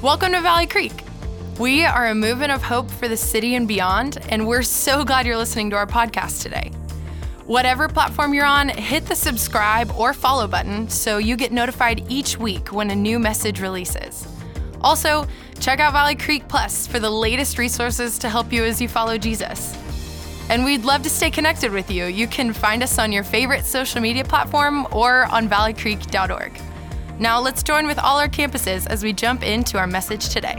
Welcome to Valley Creek. We are a movement of hope for the city and beyond, and we're so glad you're listening to our podcast today. Whatever platform you're on, hit the subscribe or follow button so you get notified each week when a new message releases. Also, check out Valley Creek Plus for the latest resources to help you as you follow Jesus. And we'd love to stay connected with you. You can find us on your favorite social media platform or on valleycreek.org. Now let's join with all our campuses as we jump into our message today.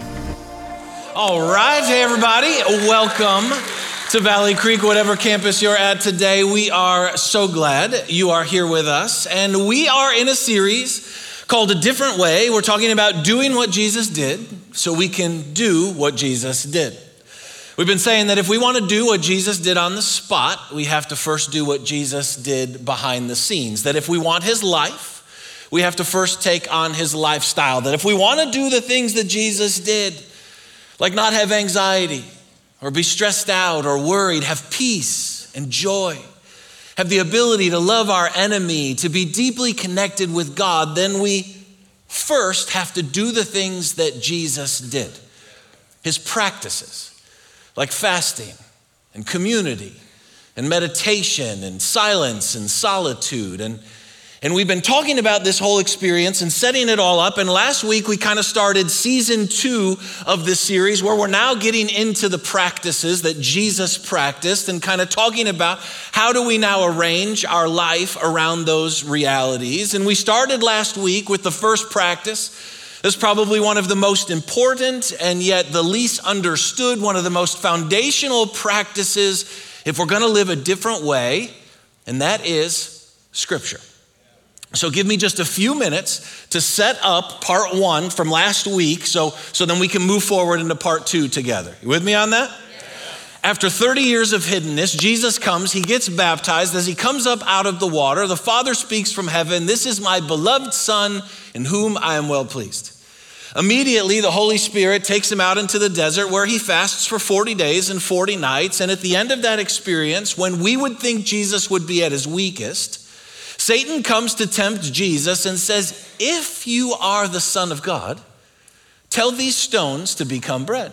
All right, hey everybody, welcome to Valley Creek, whatever campus you're at today. We are so glad you are here with us, and we are in a series called A Different Way. We're talking about doing what Jesus did so we can do what Jesus did. We've been saying that if we want to do what Jesus did on the spot, we have to first do what Jesus did behind the scenes. That if we want his life, we have to first take on his lifestyle. That if we want to do the things that Jesus did, like not have anxiety or be stressed out or worried, have peace and joy, have the ability to love our enemy, to be deeply connected with God, then we first have to do the things that Jesus did. His practices, like fasting and community and meditation and silence and solitude. And we've been talking about this whole experience and setting it all up. And last week we kind of started season 2 of this series where we're now getting into the practices that Jesus practiced and kind of talking about how do we now arrange our life around those realities. And we started last week with the first practice. That's probably one of the most important and yet the least understood, one of the most foundational practices if we're going to live a different way, and that is Scripture. So give me just a few minutes to set up part 1 from last week so then we can move forward into part 2 together. You with me on that? After 30 years of hiddenness, Jesus comes, he gets baptized. As he comes up out of the water, the Father speaks from heaven, "This is my beloved Son in whom I am well pleased." Immediately, the Holy Spirit takes him out into the desert where he fasts for 40 days and 40 nights. And at the end of that experience, when we would think Jesus would be at his weakest, Satan comes to tempt Jesus and says, "If you are the Son of God, tell these stones to become bread."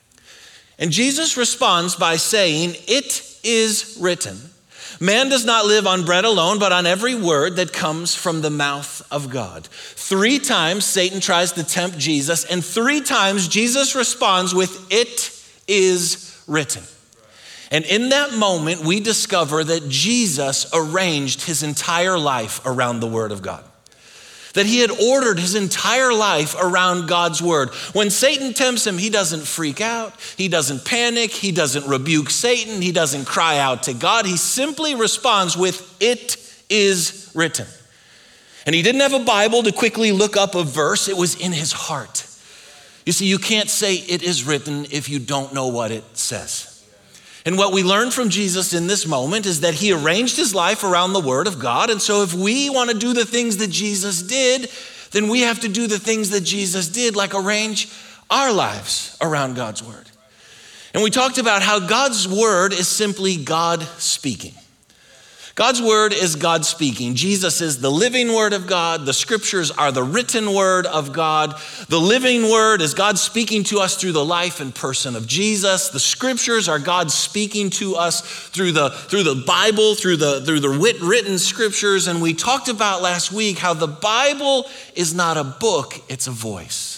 And Jesus responds by saying, "It is written, man does not live on bread alone, but on every word that comes from the mouth of God." 3 times Satan tries to tempt Jesus, and 3 times Jesus responds with, "It is written." And in that moment, we discover that Jesus arranged his entire life around the Word of God. That he had ordered his entire life around God's Word. When Satan tempts him, he doesn't freak out, he doesn't panic, he doesn't rebuke Satan, he doesn't cry out to God. He simply responds with, "It is written." And he didn't have a Bible to quickly look up a verse, it was in his heart. You see, you can't say "it is written" if you don't know what it says. And what we learn from Jesus in this moment is that he arranged his life around the Word of God. And so if we want to do the things that Jesus did, then we have to do the things that Jesus did, like arrange our lives around God's Word. And we talked about how God's Word is simply God speaking. God's Word is God speaking. Jesus is the living Word of God. The Scriptures are the written Word of God. The living Word is God speaking to us through the life and person of Jesus. The Scriptures are God speaking to us through the Bible, through the written Scriptures. And we talked about last week how the Bible is not a book, it's a voice.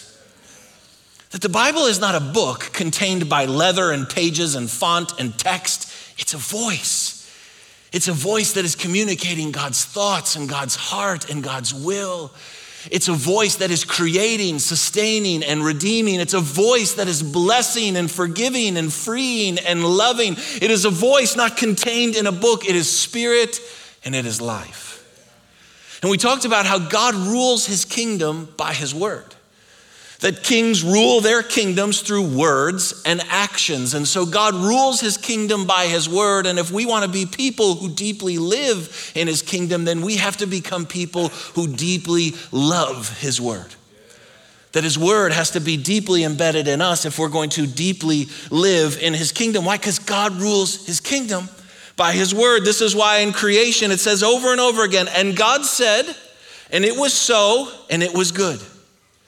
That the Bible is not a book contained by leather and pages and font and text. It's a voice. It's a voice that is communicating God's thoughts and God's heart and God's will. It's a voice that is creating, sustaining, and redeeming. It's a voice that is blessing and forgiving and freeing and loving. It is a voice not contained in a book. It is spirit and it is life. And we talked about how God rules his kingdom by his word. That kings rule their kingdoms through words and actions. And so God rules his kingdom by his word. And if we want to be people who deeply live in his kingdom, then we have to become people who deeply love his word. That his word has to be deeply embedded in us if we're going to deeply live in his kingdom. Why? Because God rules his kingdom by his word. This is why in creation it says over and over again, "And God said, and it was so, and it was good."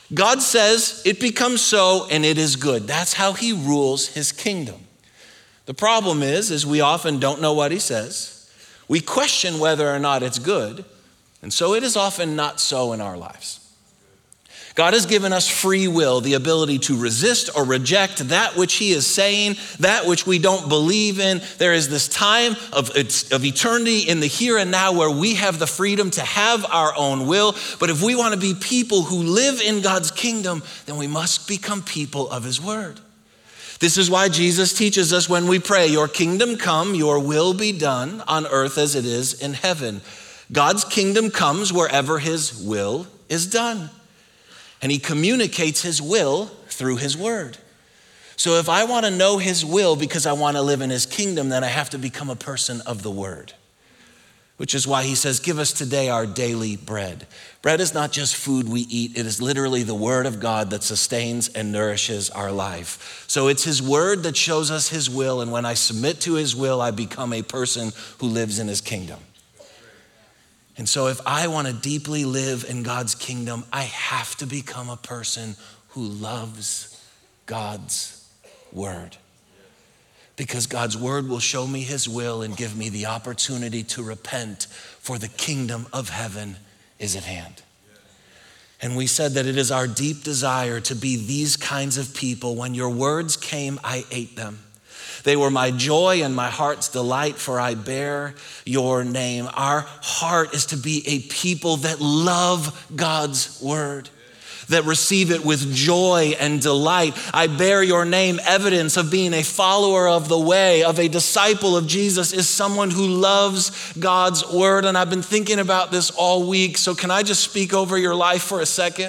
God says it becomes so and it is good. That's how he rules his kingdom. The problem is we often don't know what he says. We question whether or not it's good. And so it is often not so in our lives. God has given us free will, the ability to resist or reject that which he is saying, that which we don't believe in. There is this time of eternity in the here and now where we have the freedom to have our own will. But if we want to be people who live in God's kingdom, then we must become people of his word. This is why Jesus teaches us when we pray, your kingdom come, your will be done on earth as it is in heaven. God's kingdom comes wherever his will is done. And he communicates his will through his word. So if I want to know his will because I want to live in his kingdom, then I have to become a person of the word. Which is why he says, give us today our daily bread. Bread is not just food we eat. It is literally the word of God that sustains and nourishes our life. So it's his word that shows us his will. And when I submit to his will, I become a person who lives in his kingdom. And so if I want to deeply live in God's kingdom, I have to become a person who loves God's word. Because God's word will show me his will and give me the opportunity to repent, for the kingdom of heaven is at hand. And we said that it is our deep desire to be these kinds of people. When your words came, I ate them. They were my joy and my heart's delight, for I bear your name. Our heart is to be a people that love God's word, that receive it with joy and delight. I bear your name. Evidence of being a follower of the way, of a disciple of Jesus, is someone who loves God's word. And I've been thinking about this all week. So can I just speak over your life for a second?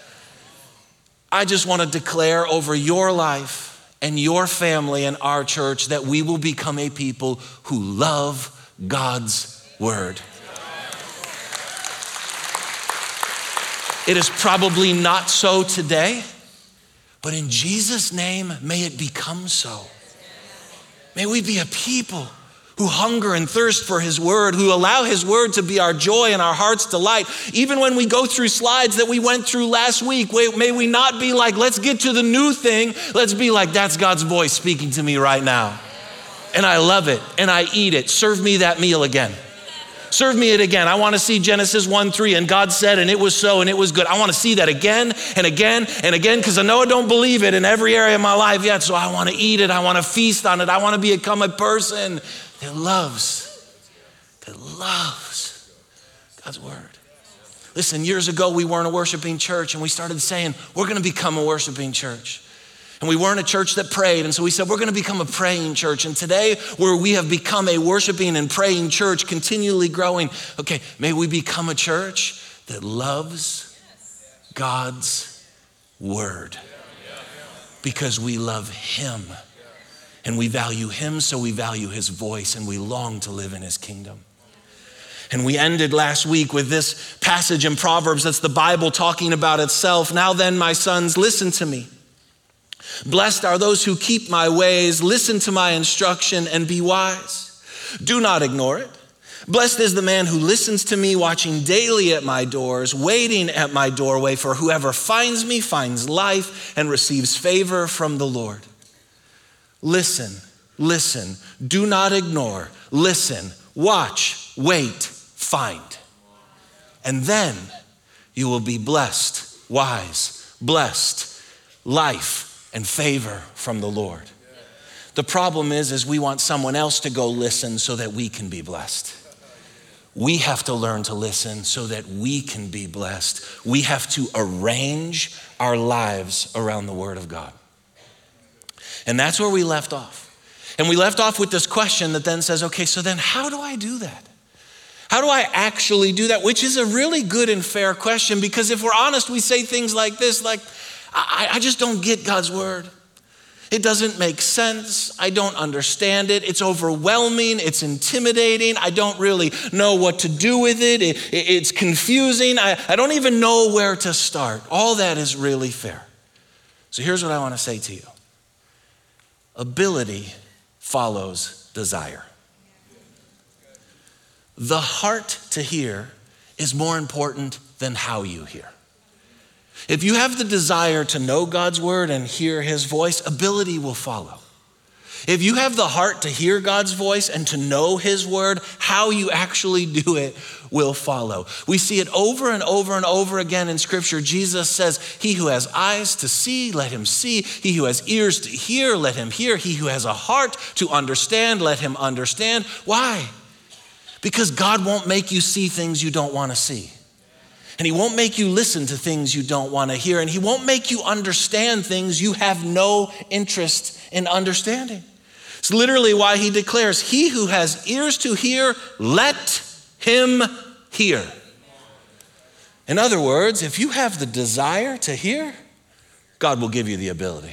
I just want to declare over your life and your family and our church that we will become a people who love God's word. It is probably not so today, but in Jesus' name, may it become so. May we be a people who hunger and thirst for his word, who allow his word to be our joy and our heart's delight. Even when we go through slides that we went through last week, may we not be like, let's get to the new thing. Let's be like, that's God's voice speaking to me right now. And I love it and I eat it. Serve me that meal again. Serve me it again. I want to see Genesis 1:3, and God said, and it was so, and it was good. I want to see that again and again and again, because I know I don't believe it in every area of my life yet. So I want to eat it. I want to feast on it. I want to become a person that loves God's word. Listen, years ago, we weren't a worshiping church, and we started saying, we're going to become a worshiping church. And we weren't a church that prayed, and so we said, we're going to become a praying church. And today, where we have become a worshiping and praying church, continually growing, okay, may we become a church that loves God's word. Because we love him. And we value him, so we value his voice, and we long to live in his kingdom. And we ended last week with this passage in Proverbs. That's the Bible talking about itself. Now then, my sons, listen to me. Blessed are those who keep my ways. Listen to my instruction and be wise. Do not ignore it. Blessed is the man who listens to me, watching daily at my doors, waiting at my doorway. For whoever finds me finds life and receives favor from the Lord. Listen, listen, do not ignore, listen, watch, wait, find. And then you will be blessed, wise, blessed, life, and favor from the Lord. The problem is we want someone else to go listen so that we can be blessed. We have to learn to listen so that we can be blessed. We have to arrange our lives around the word of God. And that's where we left off. And we left off with this question that then says, okay, so then how do I do that? How do I actually do that? Which is a really good and fair question, because if we're honest, we say things like this, like, I just don't get God's word. It doesn't make sense. I don't understand it. It's overwhelming. It's intimidating. I don't really know what to do with it. It's confusing. I don't even know where to start. All that is really fair. So here's what I want to say to you. Ability follows desire. The heart to hear is more important than how you hear. If you have the desire to know God's word and hear his voice, ability will follow. If you have the heart to hear God's voice and to know his word, how you actually do it will follow. We see it over and over and over again in scripture. Jesus says, he who has eyes to see, let him see. He who has ears to hear, let him hear. He who has a heart to understand, let him understand. Why? Because God won't make you see things you don't want to see. And he won't make you listen to things you don't want to hear. And he won't make you understand things you have no interest in understanding. It's literally why he declares, he who has ears to hear, let him hear. In other words, if you have the desire to hear, God will give you the ability.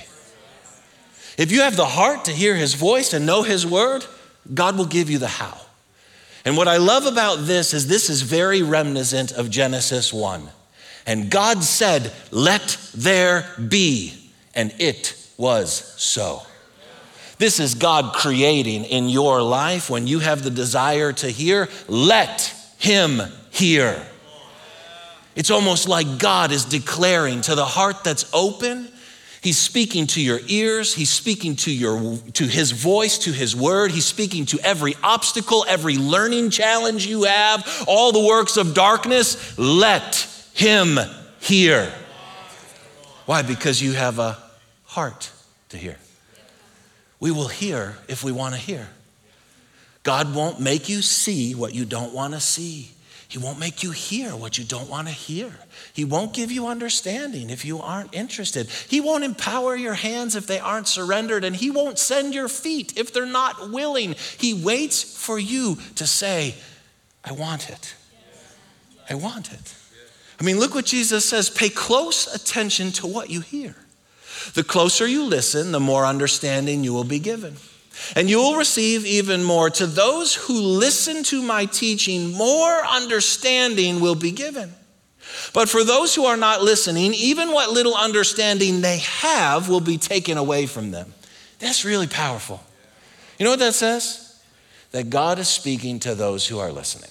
If you have the heart to hear his voice and know his word, God will give you the how. And what I love about this is very reminiscent of Genesis 1. And God said, let there be, and it was so. This is God creating in your life when you have the desire to hear, let him hear. It's almost like God is declaring to the heart that's open. He's speaking to your ears. He's speaking to his voice, to his word. He's speaking to every obstacle, every learning challenge you have, all the works of darkness. Let him hear. Why? Because you have a heart to hear. We will hear if we want to hear. God won't make you see what you don't want to see. He won't make you hear what you don't want to hear. He won't give you understanding if you aren't interested. He won't empower your hands if they aren't surrendered, and he won't send your feet if they're not willing. He waits for you to say, I want it. I want it. I mean, look what Jesus says. Pay close attention to what you hear. The closer you listen, the more understanding you will be given. And you will receive even more. To those who listen to my teaching, more understanding will be given. But for those who are not listening, even what little understanding they have will be taken away from them. That's really powerful. You know what that says? That God is speaking to those who are listening.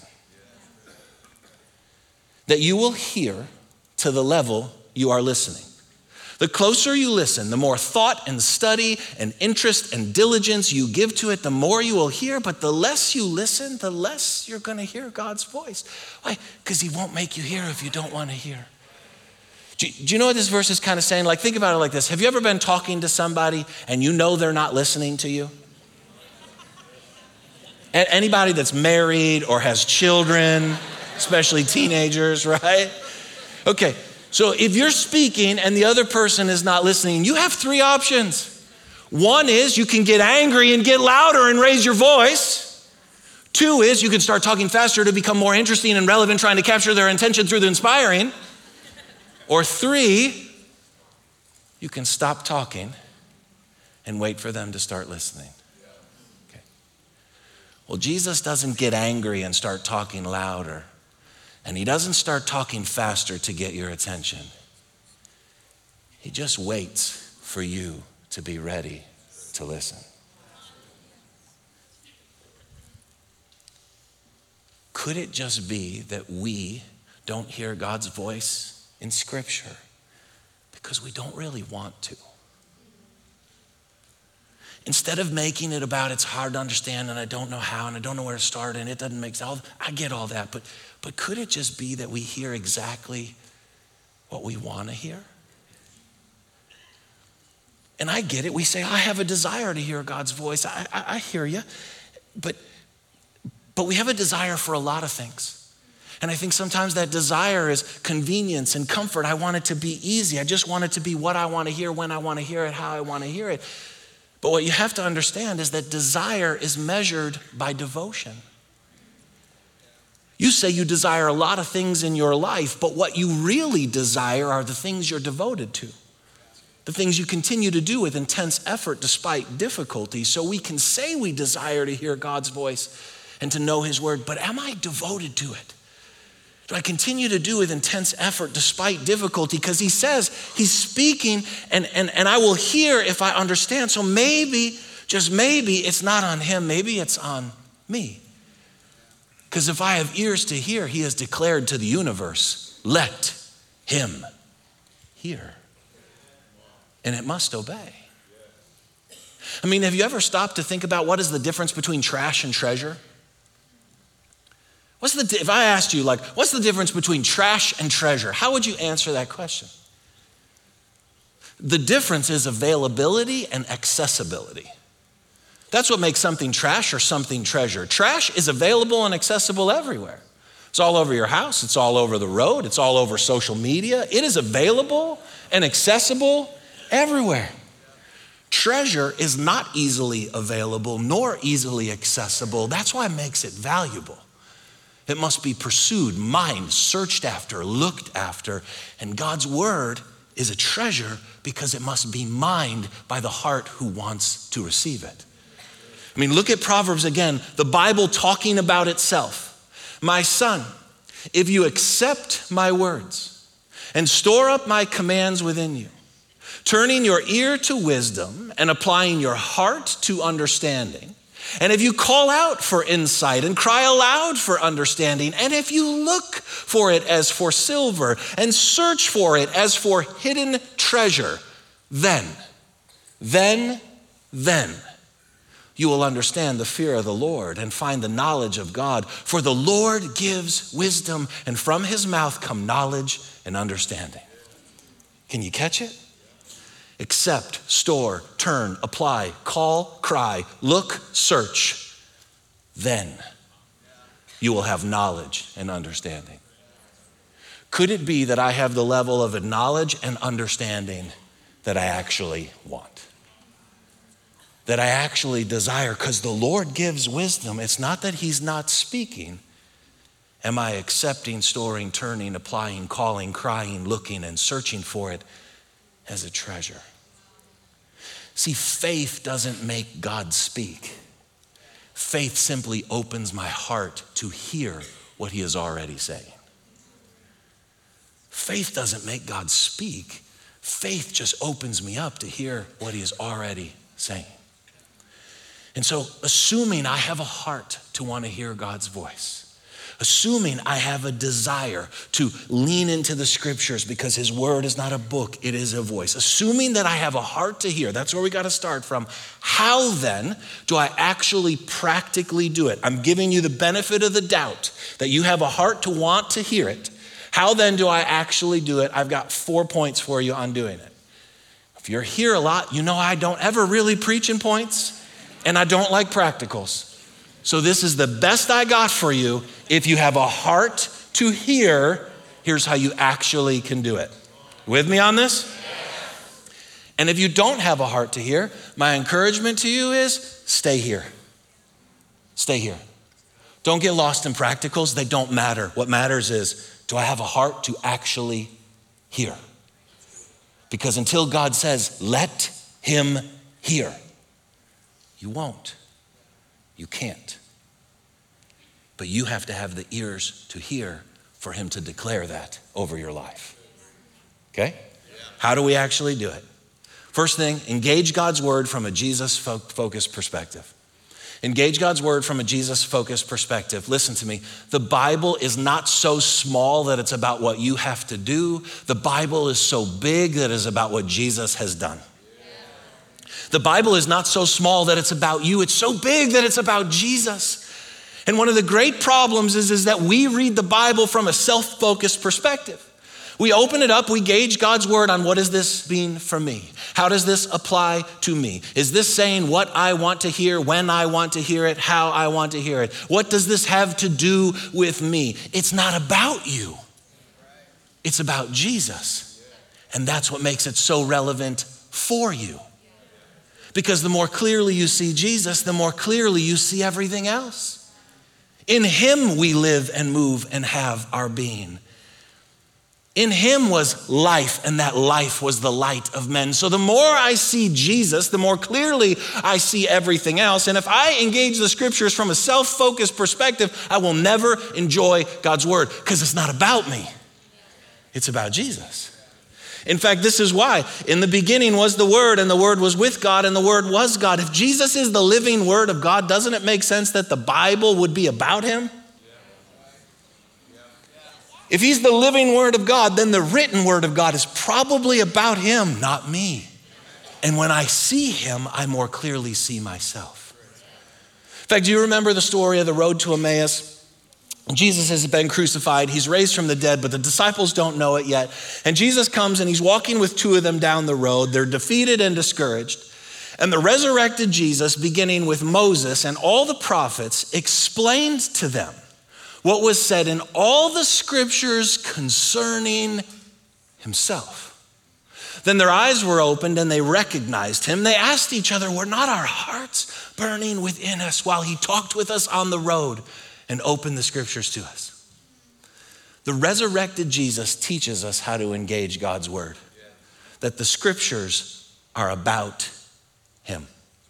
That you will hear to the level you are listening. The closer you listen, the more thought and study and interest and diligence you give to it, the more you will hear. But the less you listen, the less you're going to hear God's voice. Why? Because he won't make you hear if you don't want to hear. Do you know what this verse is kind of saying? Like, think about it like this. Have you ever been talking to somebody and you know they're not listening to you? Anybody that's married or has children, especially teenagers, right? Okay. So if you're speaking and the other person is not listening, you have three options. One is you can get angry and get louder and raise your voice. Two is you can start talking faster to become more interesting and relevant, trying to capture their attention through the inspiring. Or three, you can stop talking and wait for them to start listening. Okay. Well, Jesus doesn't get angry and start talking louder. And he doesn't start talking faster to get your attention. He just waits for you to be ready to listen. Could it just be that we don't hear God's voice in Scripture because we don't really want to? Instead of making it about it's hard to understand and I don't know how and I don't know where to start and it doesn't make sense. I get all that, but could it just be that we hear exactly what we want to hear? And I get it. We say, I have a desire to hear God's voice. I hear you. But we have a desire for a lot of things. And I think sometimes that desire is convenience and comfort. I want it to be easy. I just want it to be what I want to hear, when I want to hear it, how I want to hear it. But what you have to understand is that desire is measured by devotion. You say you desire a lot of things in your life, but what you really desire are the things you're devoted to. The things you continue to do with intense effort despite difficulty. So we can say we desire to hear God's voice and to know his word, but am I devoted to it? Do I continue to do with intense effort despite difficulty? Because he says he's speaking and I will hear if I understand. So maybe, just maybe, it's not on him. Maybe it's on me. Because if I have ears to hear, he has declared to the universe, let him hear. And it must obey. I mean, have you ever stopped to think about what is the difference between trash and treasure? If I asked you, like, what's the difference between trash and treasure? How would you answer that question? The difference is availability and accessibility. That's what makes something trash or something treasure. Trash is available and accessible everywhere. It's all over your house. It's all over the road. It's all over social media. It is available and accessible everywhere. Treasure is not easily available nor easily accessible. That's why it makes it valuable. It must be pursued, mined, searched after, looked after. And God's word is a treasure because it must be mined by the heart who wants to receive it. I mean, look at Proverbs again, the Bible talking about itself. My son, if you accept my words and store up my commands within you, turning your ear to wisdom and applying your heart to understanding, and if you call out for insight and cry aloud for understanding, and if you look for it as for silver and search for it as for hidden treasure, then you will understand the fear of the Lord and find the knowledge of God. For the Lord gives wisdom, and from his mouth come knowledge and understanding. Can you catch it? Accept, store, turn, apply, call, cry, look, search. Then you will have knowledge and understanding. Could it be that I have the level of knowledge and understanding that I actually want? That I actually desire? Because the Lord gives wisdom. It's not that he's not speaking. Am I accepting, storing, turning, applying, calling, crying, looking, and searching for it as a treasure? See, faith doesn't make God speak. Faith simply opens my heart to hear what he is already saying. Faith doesn't make God speak. Faith just opens me up to hear what he is already saying. And so, assuming I have a heart to want to hear God's voice, assuming I have a desire to lean into the scriptures because his word is not a book, it is a voice. Assuming that I have a heart to hear, that's where we got to start from. How then do I actually practically do it? I'm giving you the benefit of the doubt that you have a heart to want to hear it. How then do I actually do it? I've got 4 points for you on doing it. If you're here a lot, you know I don't ever really preach in points, and I don't like practicals. So this is the best I got for you. If you have a heart to hear, here's how you actually can do it. With me on this? And if you don't have a heart to hear, my encouragement to you is stay here. Stay here. Don't get lost in practicals. They don't matter. What matters is, do I have a heart to actually hear? Because until God says, let him hear, you won't. You can't. But you have to have the ears to hear for him to declare that over your life. Okay? How do we actually do it? First thing, engage God's word from a Jesus-focused perspective. Engage God's word from a Jesus-focused perspective. Listen to me. The Bible is not so small that it's about what you have to do. The Bible is so big that it's about what Jesus has done. The Bible is not so small that it's about you. It's so big that it's about Jesus. And one of the great problems is that we read the Bible from a self-focused perspective. We open it up, we gauge God's word on what does this mean for me? How does this apply to me? Is this saying what I want to hear, when I want to hear it, how I want to hear it? What does this have to do with me? It's not about you. It's about Jesus. And that's what makes it so relevant for you. Because the more clearly you see Jesus, the more clearly you see everything else. In him we live and move and have our being. In him was life, and that life was the light of men. So the more I see Jesus, the more clearly I see everything else. And if I engage the scriptures from a self-focused perspective, I will never enjoy God's word because it's not about me. It's about Jesus. In fact, this is why. In the beginning was the Word, and the Word was with God, and the Word was God. If Jesus is the living Word of God, doesn't it make sense that the Bible would be about him? If he's the living word of God, then the written word of God is probably about him, not me. And when I see him, I more clearly see myself. In fact, do you remember the story of the road to Emmaus? Jesus has been crucified. He's raised from the dead, but the disciples don't know it yet. And Jesus comes and he's walking with two of them down the road. They're defeated and discouraged. And the resurrected Jesus, beginning with Moses and all the prophets, explained to them what was said in all the scriptures concerning himself. Then their eyes were opened and they recognized him. They asked each other, were not our hearts burning within us while he talked with us on the road and opened the scriptures to us? The resurrected Jesus teaches us how to engage God's word, that the scriptures are about him.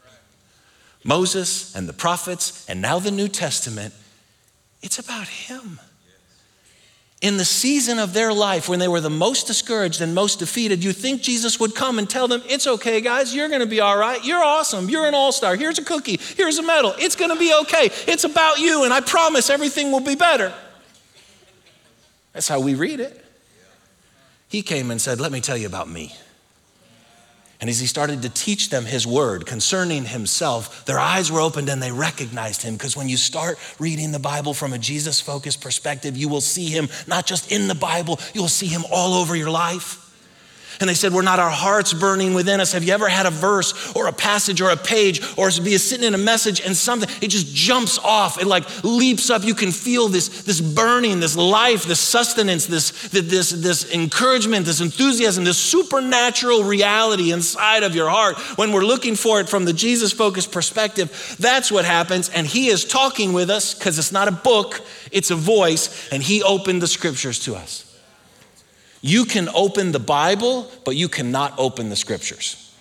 Moses and the prophets and now the New Testament, it's about him. In the season of their life when they were the most discouraged and most defeated, you think Jesus would come and tell them, it's okay, guys, you're gonna be all right. You're awesome, you're an all-star. Here's a cookie, here's a medal. It's gonna be okay. It's about you, and I promise everything will be better. That's how we read it. He came and said, let me tell you about me. And as he started to teach them his word concerning himself, their eyes were opened and they recognized him. Because when you start reading the Bible from a Jesus-focused perspective, you will see him not just in the Bible, you'll see him all over your life. And they said, were not our hearts burning within us? Have you ever had a verse or a passage or a page or be sitting in a message and something, it just jumps off, it like leaps up. You can feel this burning, this life, this sustenance, this encouragement, this enthusiasm, this supernatural reality inside of your heart. When we're looking for it from the Jesus-focused perspective, that's what happens. And he is talking with us because it's not a book, it's a voice, and he opened the scriptures to us. You can open the Bible, but you cannot open the scriptures.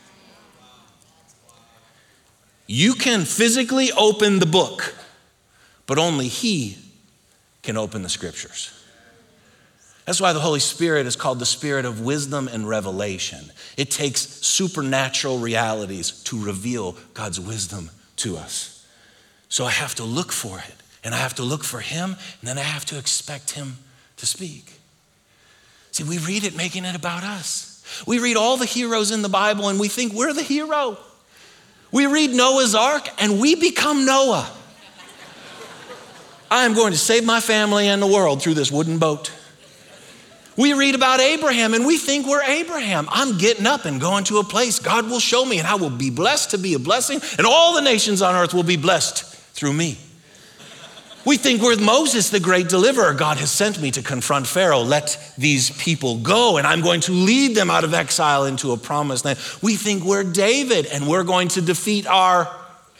You can physically open the book, but only he can open the scriptures. That's why the Holy Spirit is called the Spirit of wisdom and revelation. It takes supernatural realities to reveal God's wisdom to us. So I have to look for it, and I have to look for him, and then I have to expect him to speak. See, we read it making it about us. We read all the heroes in the Bible and we think we're the hero. We read Noah's Ark and we become Noah. I am going to save my family and the world through this wooden boat. We read about Abraham and we think we're Abraham. I'm getting up and going to a place God will show me and I will be blessed to be a blessing and all the nations on earth will be blessed through me. We think we're Moses, the great deliverer. God has sent me to confront Pharaoh. Let these people go, and I'm going to lead them out of exile into a promised land. We think we're David, and we're going to defeat our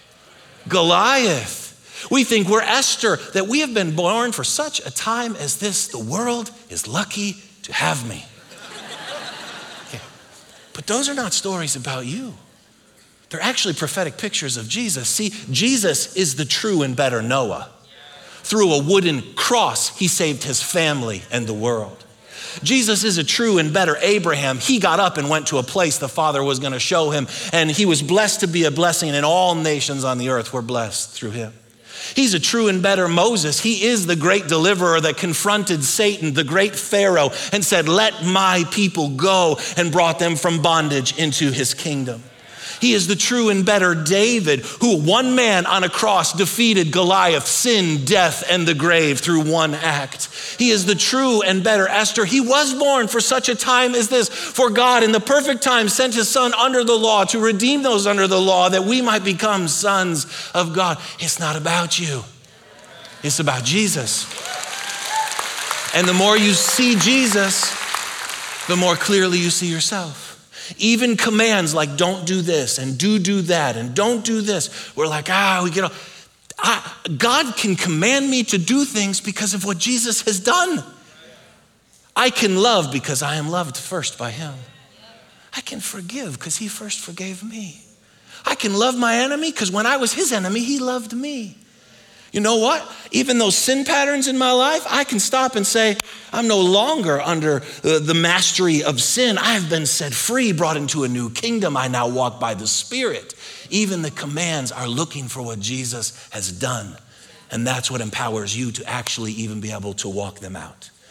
Goliath. We think we're Esther, that we have been born for such a time as this. The world is lucky to have me. Okay. But those are not stories about you. They're actually prophetic pictures of Jesus. See, Jesus is the true and better Noah. Through a wooden cross, he saved his family and the world. Jesus is a true and better Abraham. He got up and went to a place the Father was going to show him, and he was blessed to be a blessing, and all nations on the earth were blessed through him. He's a true and better Moses. He is the great deliverer that confronted Satan, the great Pharaoh, and said, let my people go, and brought them from bondage into his kingdom. He is the true and better David, who one man on a cross defeated Goliath, sin, death, and the grave through one act. He is the true and better Esther. He was born for such a time as this, for God in the perfect time sent his son under the law to redeem those under the law that we might become sons of God. It's not about you. It's about Jesus. And the more you see Jesus, the more clearly you see yourself. Even commands like don't do this and do that and don't do this. We're like, we get God can command me to do things because of what Jesus has done. I can love because I am loved first by him. I can forgive because he first forgave me. I can love my enemy because when I was his enemy, he loved me. You know what? Even those sin patterns in my life, I can stop and say, I'm no longer under the mastery of sin. I have been set free, brought into a new kingdom. I now walk by the Spirit. Even the commands are looking for what Jesus has done. And that's what empowers you to actually even be able to walk them out.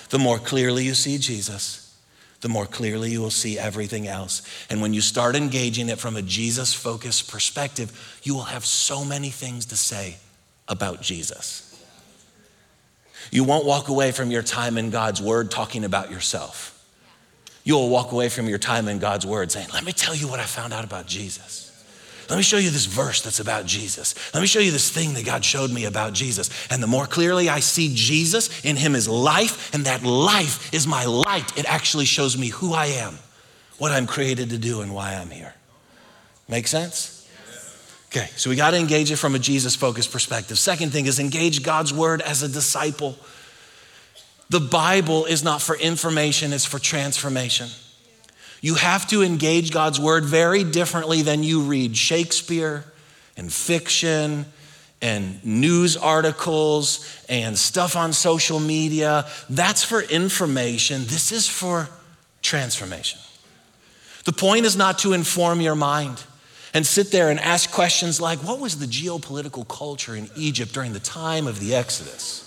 The more clearly you see Jesus, the more clearly you will see everything else. And when you start engaging it from a Jesus-focused perspective, you will have so many things to say about Jesus. You won't walk away from your time in God's word talking about yourself. You will walk away from your time in God's word saying, let me tell you what I found out about Jesus. Let me show you this verse that's about Jesus. Let me show you this thing that God showed me about Jesus. And the more clearly I see Jesus, in him is life, and that life is my light. It actually shows me who I am, what I'm created to do, and why I'm here. Make sense? Okay, so we got to engage it from a Jesus-focused perspective. Second thing is engage God's word as a disciple. The Bible is not for information, it's for transformation. You have to engage God's word very differently than you read Shakespeare and fiction and news articles and stuff on social media. That's for information. This is for transformation. The point is not to inform your mind and sit there and ask questions like, what was the geopolitical culture in Egypt during the time of the Exodus?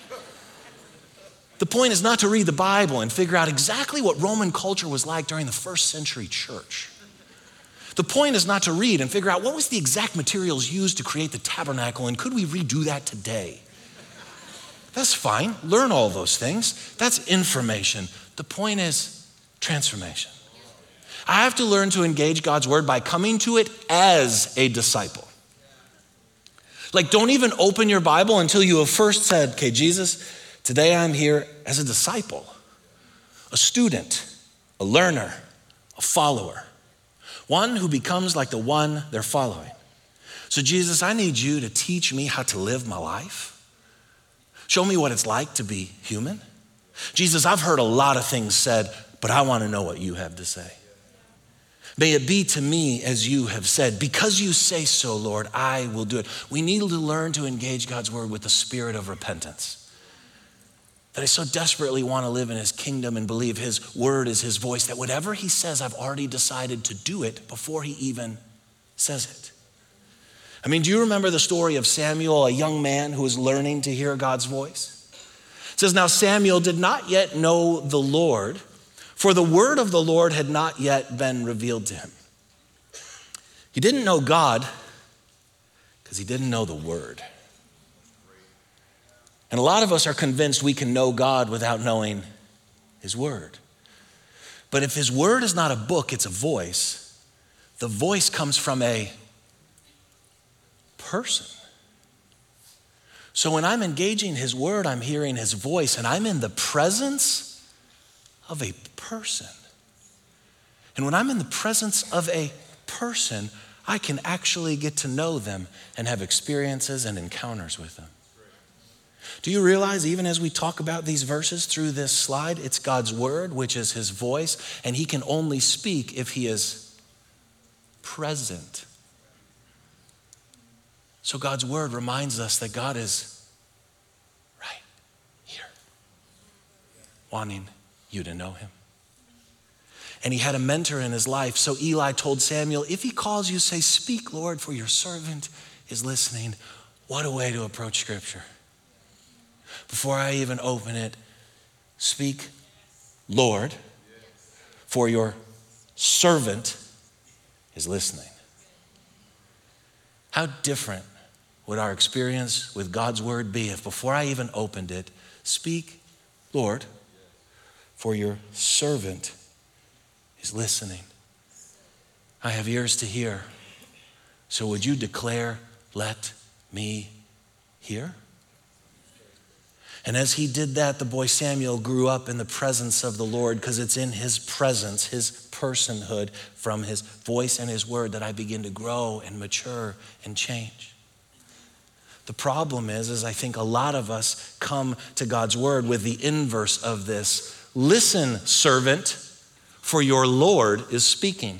The point is not to read the Bible and figure out exactly what Roman culture was like during the first century church. The point is not to read and figure out what was the exact materials used to create the tabernacle and could we redo that today? That's fine, learn all those things. That's information. The point is transformation. I have to learn to engage God's word by coming to it as a disciple. Like, don't even open your Bible until you have first said, okay, Jesus, today I'm here as a disciple, a student, a learner, a follower, one who becomes like the one they're following. So Jesus, I need you to teach me how to live my life. Show me what it's like to be human. Jesus, I've heard a lot of things said, but I want to know what you have to say. May it be to me as you have said. Because you say so, Lord, I will do it. We need to learn to engage God's word with the spirit of repentance. That I so desperately want to live in his kingdom and believe his word is his voice, that whatever he says, I've already decided to do it before he even says it. I mean, do you remember the story of Samuel, a young man who was learning to hear God's voice? It says, now Samuel did not yet know the Lord, for the word of the Lord had not yet been revealed to him. He didn't know God because he didn't know the word. And a lot of us are convinced we can know God without knowing his word. But if his word is not a book, it's a voice. The voice comes from a person. So when I'm engaging his word, I'm hearing his voice, and I'm in the presence of a person. And when I'm in the presence of a person, I can actually get to know them and have experiences and encounters with them. Do you realize even as we talk about these verses through this slide, it's God's word, which is his voice, and he can only speak if he is present. So God's word reminds us that God is right here, wanting you to know him. And he had a mentor in his life. So Eli told Samuel, if he calls you, say, speak, Lord, for your servant is listening. What a way to approach scripture. Before I even open it, speak, Lord, for your servant is listening. How different would our experience with God's word be if before I even opened it, speak, Lord, for your servant is listening. I have ears to hear. So would you declare, let me hear? And as he did that, the boy Samuel grew up in the presence of the Lord, because it's in his presence, his personhood, from his voice and his word, that I begin to grow and mature and change. The problem is I think a lot of us come to God's word with the inverse of this. Listen, servant, for your Lord is speaking.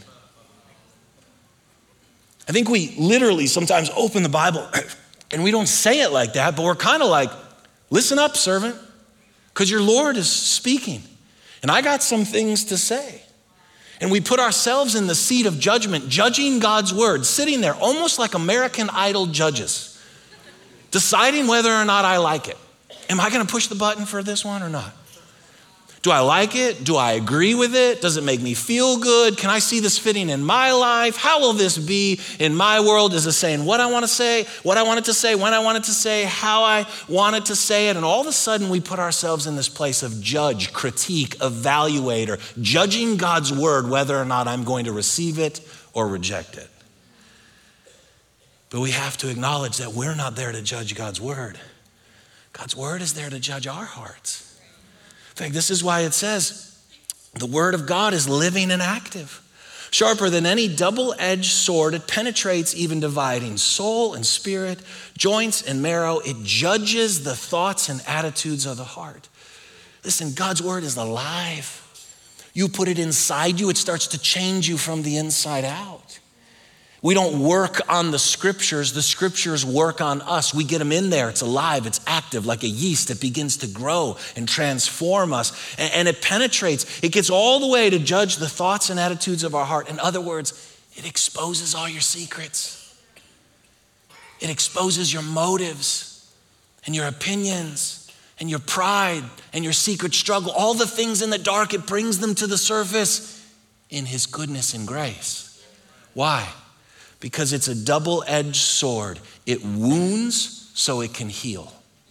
I think we literally sometimes open the Bible and we don't say it like that, but we're kind of like, listen up, servant, because your Lord is speaking. And I got some things to say. And we put ourselves in the seat of judgment, judging God's word, sitting there almost like American Idol judges, deciding whether or not I like it. Am I going to push the button for this one or not? Do I like it? Do I agree with it? Does it make me feel good? Can I see this fitting in my life? How will this be in my world? Is it saying what I want to say, what I want it to say, when I want it to say, how I want it to say it? And all of a sudden we put ourselves in this place of judge, critique, evaluator, judging God's word, whether or not I'm going to receive it or reject it. But we have to acknowledge that we're not there to judge God's word. God's word is there to judge our hearts. In fact, this is why it says the word of God is living and active, sharper than any double-edged sword. It penetrates, even dividing soul and spirit, joints and marrow. It judges the thoughts and attitudes of the heart. Listen, God's word is alive. You put it inside you, it starts to change you from the inside out. We don't work on the scriptures work on us. We get them in there, it's alive, it's active, like a yeast. It begins to grow and transform us, and it penetrates. It gets all the way to judge the thoughts and attitudes of our heart. In other words, it exposes all your secrets. It exposes your motives and your opinions and your pride and your secret struggle. All the things in the dark, it brings them to the surface in his goodness and grace. Why? Because it's a double-edged sword. It wounds so it can heal.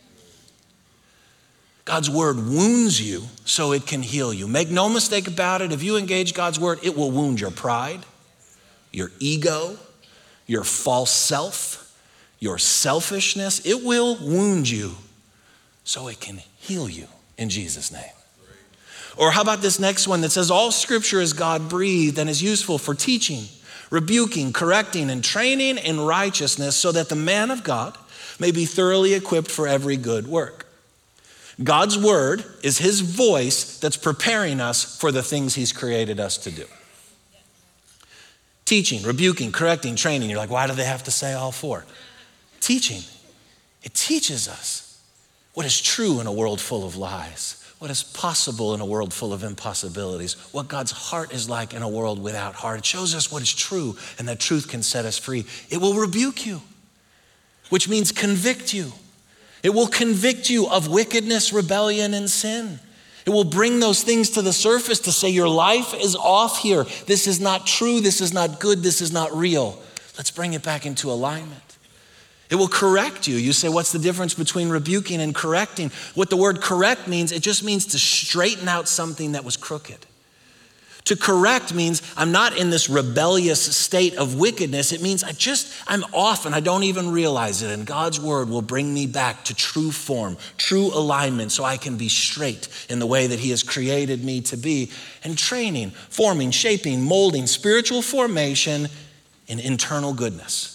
God's word wounds you so it can heal you. Make no mistake about it, if you engage God's word, it will wound your pride, your ego, your false self, your selfishness. It will wound you so it can heal you in Jesus' name. Or how about this next one that says all scripture is God-breathed and is useful for teaching, rebuking, correcting, and training in righteousness, so that the man of God may be thoroughly equipped for every good work. God's word is his voice that's preparing us for the things he's created us to do. Teaching, rebuking, correcting, training. You're like, why do they have to say all four? Teaching. It teaches us what is true in a world full of lies, what is possible in a world full of impossibilities, what God's heart is like in a world without heart. It shows us what is true, and that truth can set us free. It will rebuke you, which means convict you. It will convict you of wickedness, rebellion, and sin. It will bring those things to the surface to say your life is off here. This is not true. This is not good. This is not real. Let's bring it back into alignment. It will correct you. You say, what's the difference between rebuking and correcting? What the word correct means, it just means to straighten out something that was crooked. To correct means I'm not in this rebellious state of wickedness. It means I'm off and I don't even realize it. And God's word will bring me back to true form, true alignment, so I can be straight in the way that he has created me to be. And training, forming, shaping, molding, spiritual formation in internal goodness.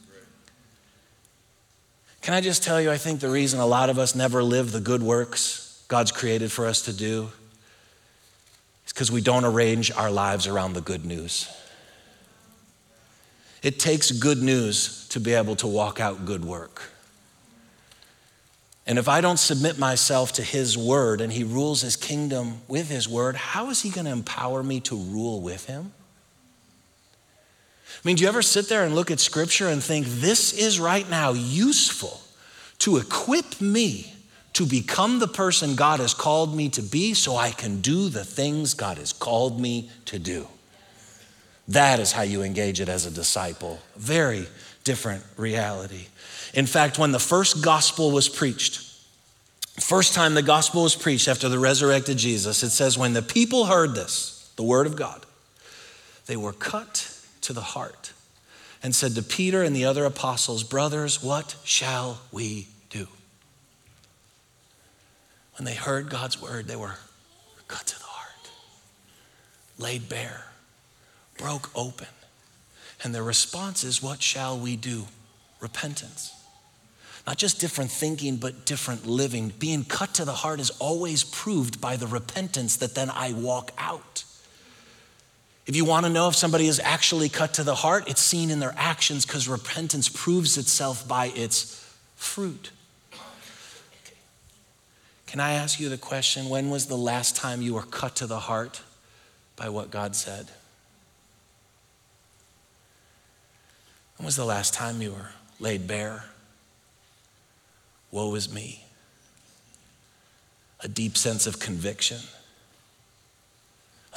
Can I just tell you, I think the reason a lot of us never live the good works God's created for us to do is because we don't arrange our lives around the good news. It takes good news to be able to walk out good work. And if I don't submit myself to his word and he rules his kingdom with his word, how is he going to empower me to rule with him? I mean, do you ever sit there and look at scripture and think this is right now useful to equip me to become the person God has called me to be so I can do the things God has called me to do? That is how you engage it as a disciple. Very different reality. In fact, when the first gospel was preached, first time the gospel was preached after the resurrected Jesus, it says when the people heard this, the word of God, they were cut to the heart and said to Peter and the other apostles, brothers, what shall we do? When they heard God's word, they were cut to the heart, laid bare, broke open. And their response is, what shall we do? Repentance. Not just different thinking, but different living. Being cut to the heart is always proved by the repentance that then I walk out. If you want to know if somebody is actually cut to the heart, it's seen in their actions, because repentance proves itself by its fruit. Okay. Can I ask you the question, when was the last time you were cut to the heart by what God said? When was the last time you were laid bare? Woe is me. A deep sense of conviction.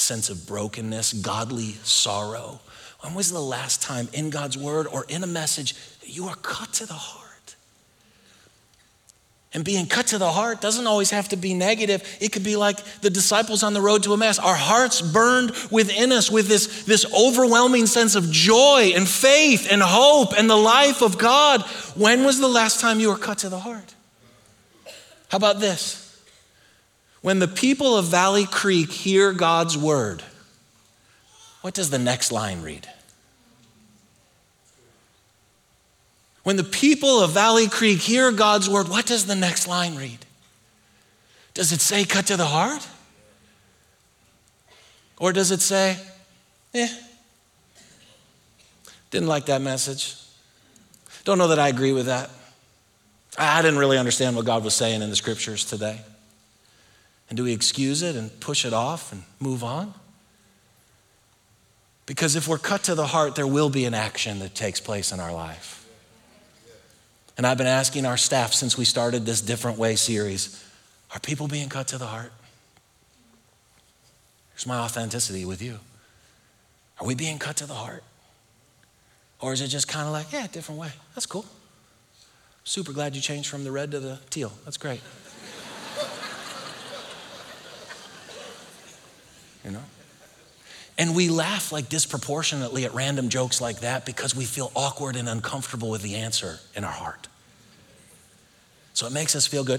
sense of brokenness, godly sorrow? When was the last time in God's word or in a message that you were cut to the heart? And being cut to the heart doesn't always have to be negative. It could be like the disciples on the road to Emmaus. Our hearts burned within us with this overwhelming sense of joy and faith and hope and the life of God. When was the last time you were cut to the heart? How about this? When the people of Valley Creek hear God's word, what does the next line read? When the people of Valley Creek hear God's word, what does the next line read? Does it say cut to the heart? Or does it say, didn't like that message. Don't know that I agree with that. I didn't really understand what God was saying in the scriptures today. And do we excuse it and push it off and move on? Because if we're cut to the heart, there will be an action that takes place in our life. And I've been asking our staff since we started this Different Way series, are people being cut to the heart? Here's my authenticity with you. Are we being cut to the heart? Or is it just kind of like, yeah, different way. That's cool. Super glad you changed from the red to the teal. That's great. You know? And we laugh like disproportionately at random jokes like that because we feel awkward and uncomfortable with the answer in our heart. So it makes us feel good.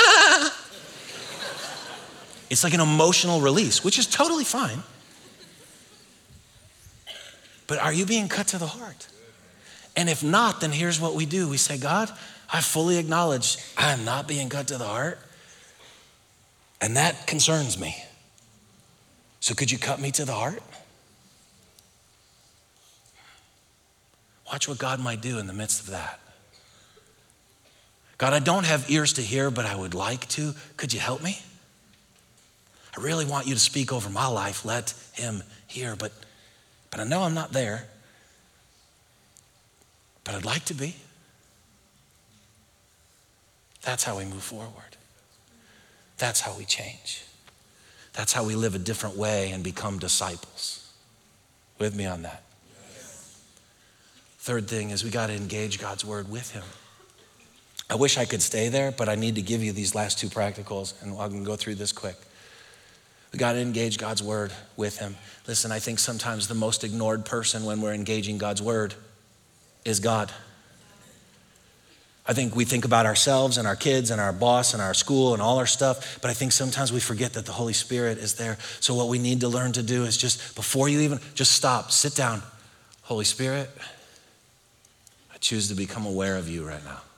It's like an emotional release, which is totally fine. But are you being cut to the heart? And if not, then here's what we do. We say, God, I fully acknowledge I am not being cut to the heart. And that concerns me. So could you cut me to the heart? Watch what God might do in the midst of that. God, I don't have ears to hear, but I would like to. Could you help me? I really want you to speak over my life. Let him hear, but I know I'm not there. But I'd like to be. That's how we move forward. That's how we change. That's how we live a different way and become disciples. With me on that? Third thing is we got to engage God's word with him. I wish I could stay there, but I need to give you these last two practicals, and I can go through this quick. We got to engage God's word with him. Listen, I think sometimes the most ignored person when we're engaging God's word is God. I think we think about ourselves and our kids and our boss and our school and all our stuff, but I think sometimes we forget that the Holy Spirit is there. So what we need to learn to do is just, before you even, just stop, sit down. Holy Spirit, I choose to become aware of you right now.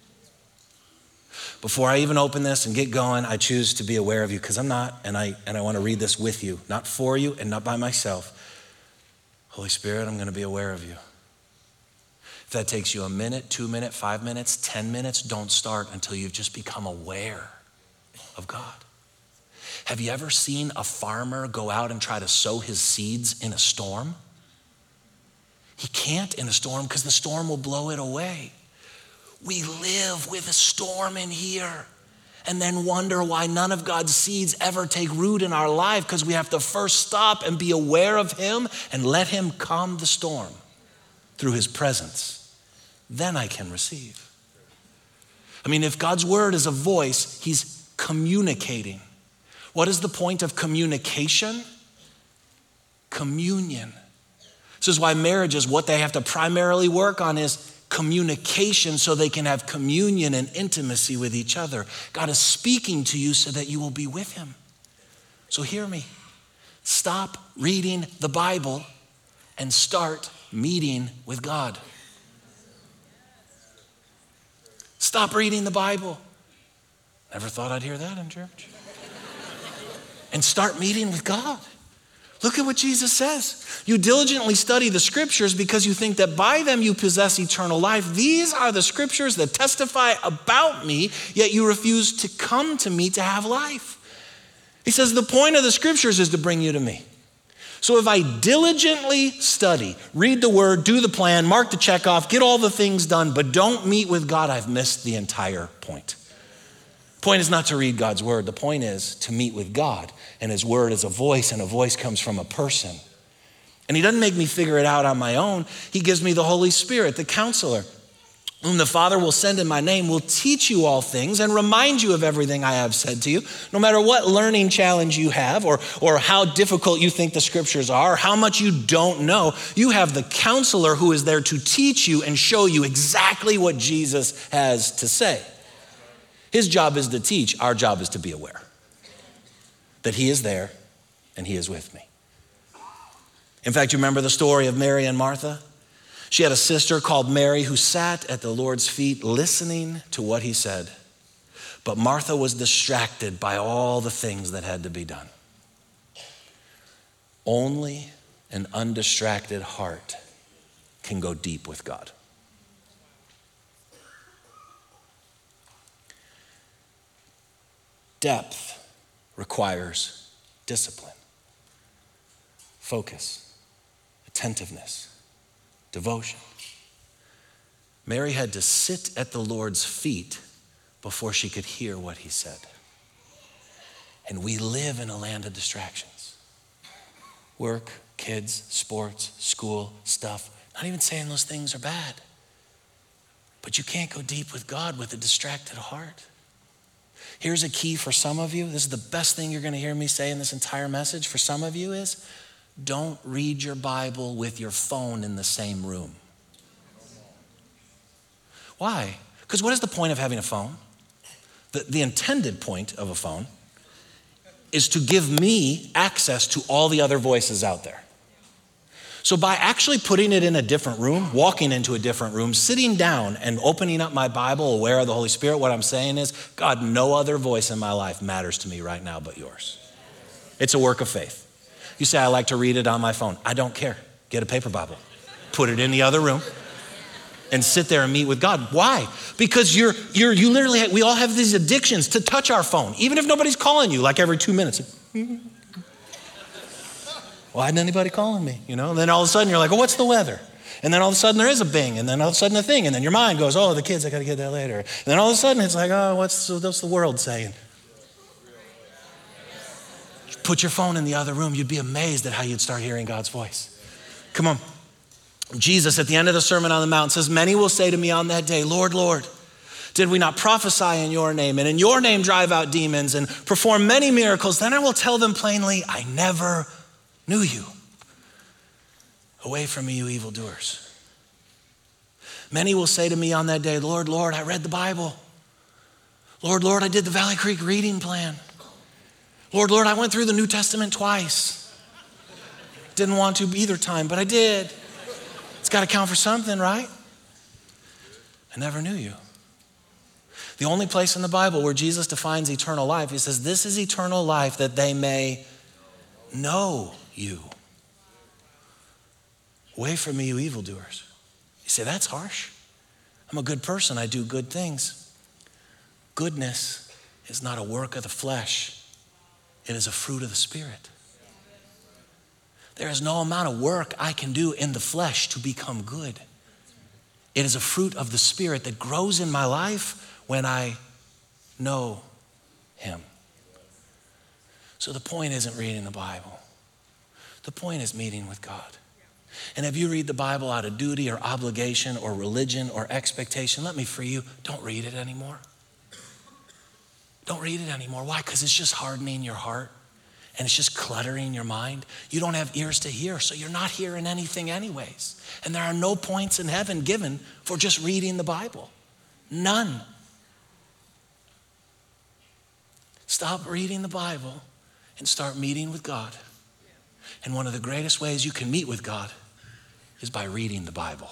Before I even open this and get going, I choose to be aware of you because I'm not, and I want to read this with you, not for you and not by myself. Holy Spirit, I'm going to be aware of you. If that takes you a minute, 2 minutes, 5 minutes, 10 minutes, don't start until you've just become aware of God. Have you ever seen a farmer go out and try to sow his seeds in a storm? He can't in a storm because the storm will blow it away. We live with a storm in here and then wonder why none of God's seeds ever take root in our life because we have to first stop and be aware of him and let him calm the storm through his presence. Then I can receive. I mean, if God's word is a voice, he's communicating. What is the point of communication? Communion. This is why marriages, what they have to primarily work on is communication so they can have communion and intimacy with each other. God is speaking to you so that you will be with him. So hear me. Stop reading the Bible and start meeting with God. Stop reading the Bible. Never thought I'd hear that in church. And start meeting with God. Look at what Jesus says. You diligently study the scriptures because you think that by them you possess eternal life. These are the scriptures that testify about me, yet you refuse to come to me to have life. He says the point of the scriptures is to bring you to me. So if I diligently study, read the word, do the plan, mark the check off, get all the things done, but don't meet with God, I've missed the entire point. The point is not to read God's word. The point is to meet with God. And his word is a voice, and a voice comes from a person. And he doesn't make me figure it out on my own. He gives me the Holy Spirit, the counselor, whom the Father will send in my name, will teach you all things and remind you of everything I have said to you. No matter what learning challenge you have, or how difficult you think the scriptures are, or how much you don't know, you have the counselor who is there to teach you and show you exactly what Jesus has to say. His job is to teach. Our job is to be aware that he is there and he is with me. In fact, you remember the story of Mary and Martha? She had a sister called Mary who sat at the Lord's feet listening to what he said. But Martha was distracted by all the things that had to be done. Only an undistracted heart can go deep with God. Depth requires discipline, focus, attentiveness, devotion. Mary had to sit at the Lord's feet before she could hear what he said. And we live in a land of distractions. Work, kids, sports, school, stuff. Not even saying those things are bad. But you can't go deep with God with a distracted heart. Here's a key for some of you. This is the best thing you're going to hear me say in this entire message. For some of you is, don't read your Bible with your phone in the same room. Why? Because what is the point of having a phone? The intended point of a phone is to give me access to all the other voices out there. So by actually putting it in a different room, walking into a different room, sitting down and opening up my Bible, aware of the Holy Spirit, what I'm saying is, God, no other voice in my life matters to me right now but yours. It's a work of faith. You say, I like to read it on my phone. I don't care. Get a paper Bible. Put it in the other room and sit there and meet with God. Why? Because you literally, we all have these addictions to touch our phone, even if nobody's calling you, like every 2 minutes. Why isn't anybody calling me? And then all of a sudden you're like, well, what's the weather? And then all of a sudden there is a bing, and then all of a sudden a thing, and then your mind goes, oh, the kids, I got to get that later. And then all of a sudden it's like, oh, what's the world saying? Put your phone in the other room. You'd be amazed at how you'd start hearing God's voice. Come on. Jesus at the end of the Sermon on the Mount says, many will say to me on that day, Lord, Lord, did we not prophesy in your name and in your name drive out demons and perform many miracles? Then I will tell them plainly, I never knew you. Away from me, you evildoers. Many will say to me on that day, Lord, Lord, I read the Bible. Lord, Lord, I did the Valley Creek reading plan. Lord, Lord, I went through the New Testament twice. Didn't want to either time, but I did. It's got to count for something, right? I never knew you. The only place in the Bible where Jesus defines eternal life, he says, this is eternal life, that they may know you. Away from me, you evildoers. You say, that's harsh. I'm a good person. I do good things. Goodness is not a work of the flesh. It is a fruit of the Spirit. There is no amount of work I can do in the flesh to become good. It is a fruit of the Spirit that grows in my life when I know him. So the point isn't reading the Bible. The point is meeting with God. And if you read the Bible out of duty or obligation or religion or expectation, let me free you, don't read it anymore. Don't read it anymore. Why? Because it's just hardening your heart and it's just cluttering your mind. You don't have ears to hear, so you're not hearing anything anyways. And there are no points in heaven given for just reading the Bible. None. Stop reading the Bible and start meeting with God. And one of the greatest ways you can meet with God is by reading the Bible.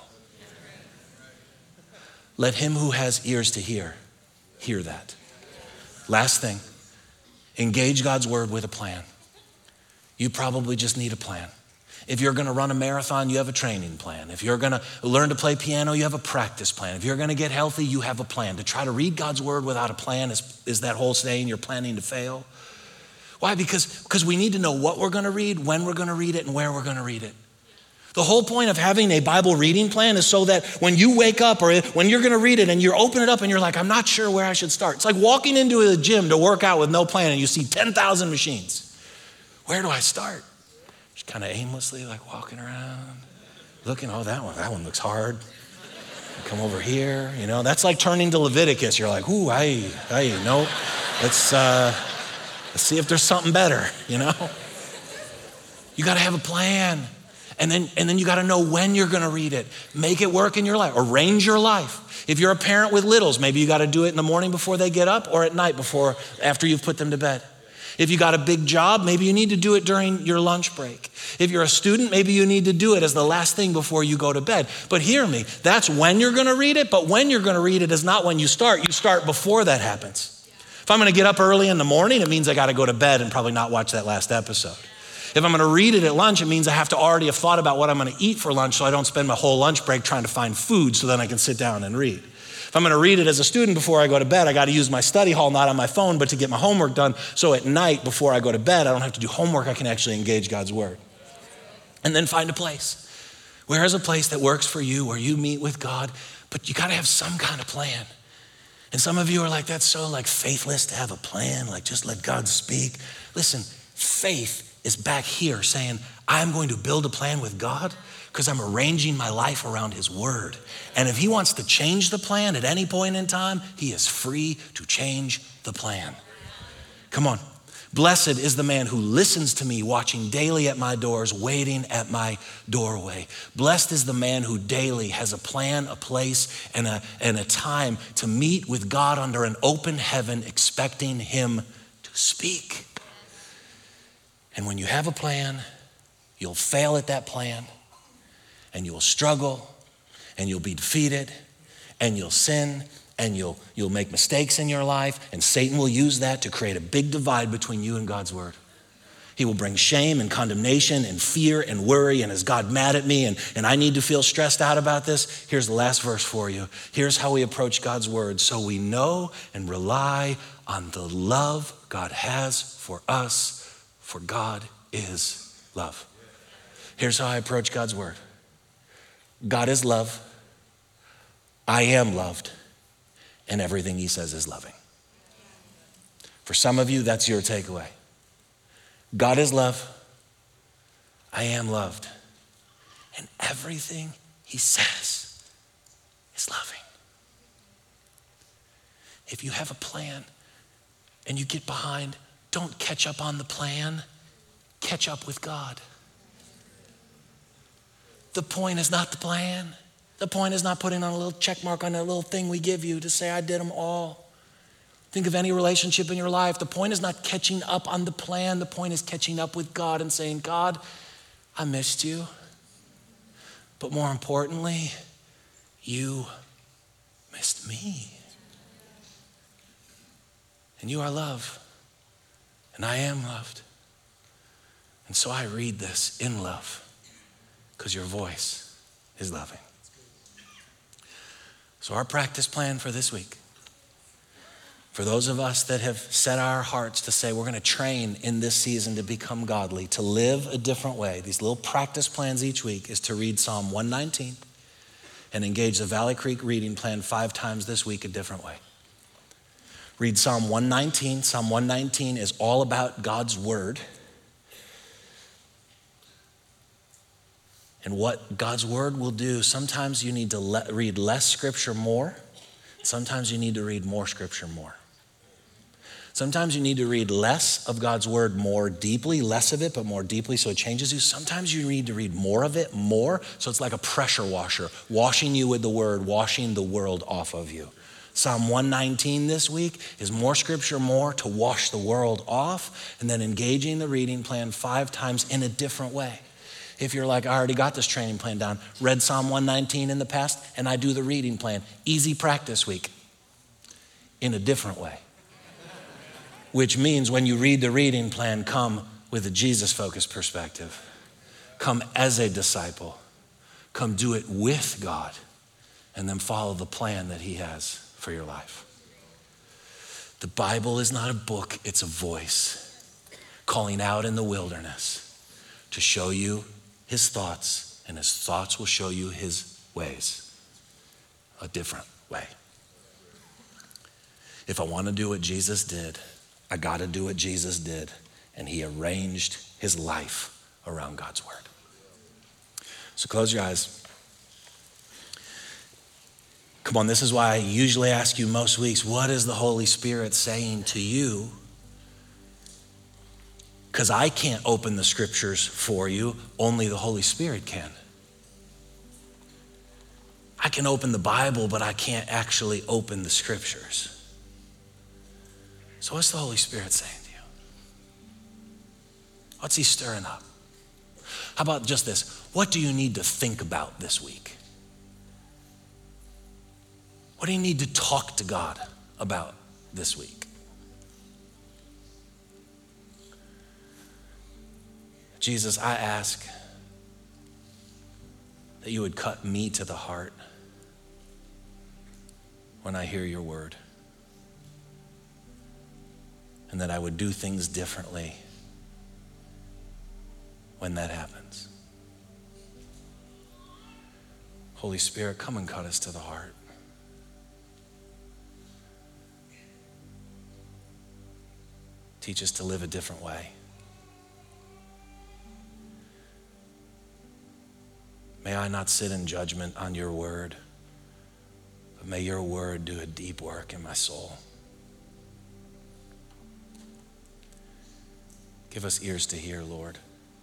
Let him who has ears to hear that. Last thing, engage God's word with a plan. You probably just need a plan. If you're going to run a marathon, you have a training plan. If you're going to learn to play piano, you have a practice plan. If you're going to get healthy, you have a plan. To try to read God's word without a plan is that whole saying, you're planning to fail. Why? Because we need to know what we're going to read, when we're going to read it, and where we're going to read it. The whole point of having a Bible reading plan is so that when you wake up or when you're gonna read it and you open it up and you're like, I'm not sure where I should start. It's like walking into a gym to work out with no plan and you see 10,000 machines. Where do I start? Just kind of aimlessly like walking around, looking, oh, that one looks hard. Come over here, that's like turning to Leviticus. You're like, ooh, no, let's see if there's something better, You gotta have a plan. And then you gotta know when you're gonna read it. Make it work in your life, arrange your life. If you're a parent with littles, maybe you gotta do it in the morning before they get up or at night after you've put them to bed. If you got a big job, maybe you need to do it during your lunch break. If you're a student, maybe you need to do it as the last thing before you go to bed. But hear me, that's when you're gonna read it, but when you're gonna read it is not when you start before that happens. If I'm gonna get up early in the morning, it means I gotta go to bed and probably not watch that last episode. If I'm gonna read it at lunch, it means I have to already have thought about what I'm gonna eat for lunch so I don't spend my whole lunch break trying to find food so then I can sit down and read. If I'm gonna read it as a student before I go to bed, I gotta use my study hall, not on my phone, but to get my homework done. So at night before I go to bed, I don't have to do homework, I can actually engage God's word. And then find a place. Where is a place that works for you, where you meet with God, but you gotta have some kind of plan. And some of you are like, that's so like faithless to have a plan, like just let God speak. Listen, faith is back here saying, I'm going to build a plan with God because I'm arranging my life around his word. And if he wants to change the plan at any point in time, he is free to change the plan. Come on. Blessed is the man who listens to me, watching daily at my doors, waiting at my doorway. Blessed is the man who daily has a plan, a place, and a time to meet with God under an open heaven, expecting him to speak. And when you have a plan, you'll fail at that plan, and you'll struggle, and you'll be defeated, and you'll sin, and you'll make mistakes in your life, and Satan will use that to create a big divide between you and God's word. He will bring shame and condemnation and fear and worry, and is God mad at me, and I need to feel stressed out about this? Here's the last verse for you. Here's how we approach God's word. So we know and rely on the love God has for us, for God is love. Here's how I approach God's word. God is love. I am loved. And everything he says is loving. For some of you, that's your takeaway. God is love. I am loved. And everything he says is loving. If you have a plan and you get behind, don't catch up on the plan, catch up with God. The point is not the plan. The point is not putting on a little check mark on that little thing we give you to say, I did them all. Think of any relationship in your life. The point is not catching up on the plan. The point is catching up with God and saying, God, I missed you. But more importantly, you missed me. And you are love. And I am loved. And so I read this in love because your voice is loving. So our practice plan for this week, for those of us that have set our hearts to say we're going to train in this season to become godly, to live a different way, these little practice plans each week is to read Psalm 119 and engage the Valley Creek reading plan 5 times this week a different way. Read Psalm 119. Psalm 119 is all about God's word and what God's word will do. Sometimes you need to read less scripture more. Sometimes you need to read more scripture more. Sometimes you need to read less of God's word more deeply, less of it, but more deeply so it changes you. Sometimes you need to read more of it more, so it's like a pressure washer, washing you with the word, washing the world off of you. Psalm 119 this week is more scripture more to wash the world off, and then engaging the reading plan 5 times in a different way. If you're like, I already got this training plan down, read Psalm 119 in the past, and I do the reading plan. Easy practice week in a different way. Which means when you read the reading plan, come with a Jesus-focused perspective. Come as a disciple. Come do it with God, and then follow the plan that he has for your life. The Bible is not a book, it's a voice calling out in the wilderness to show you his thoughts and his thoughts will show you his ways, a different way. If I want to do what Jesus did, I got to do what Jesus did, and he arranged his life around God's word. So close your eyes. Come on, this is why I usually ask you most weeks, what is the Holy Spirit saying to you? Because I can't open the scriptures for you, only the Holy Spirit can. I can open the Bible, but I can't actually open the scriptures. So what's the Holy Spirit saying to you? What's he stirring up? How about just this? What do you need to think about this week? What do you need to talk to God about this week? Jesus, I ask that you would cut me to the heart when I hear your word, and that I would do things differently when that happens. Holy Spirit, come and cut us to the heart. Teach us to live a different way. May I not sit in judgment on your word, but may your word do a deep work in my soul. Give us ears to hear, Lord.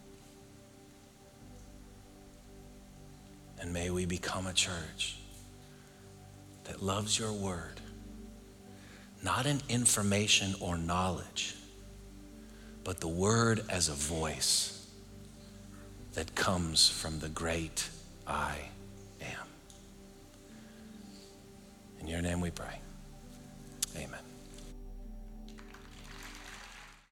And may we become a church that loves your word, not in information or knowledge, but the word as a voice that comes from the great I am. In your name we pray. Amen.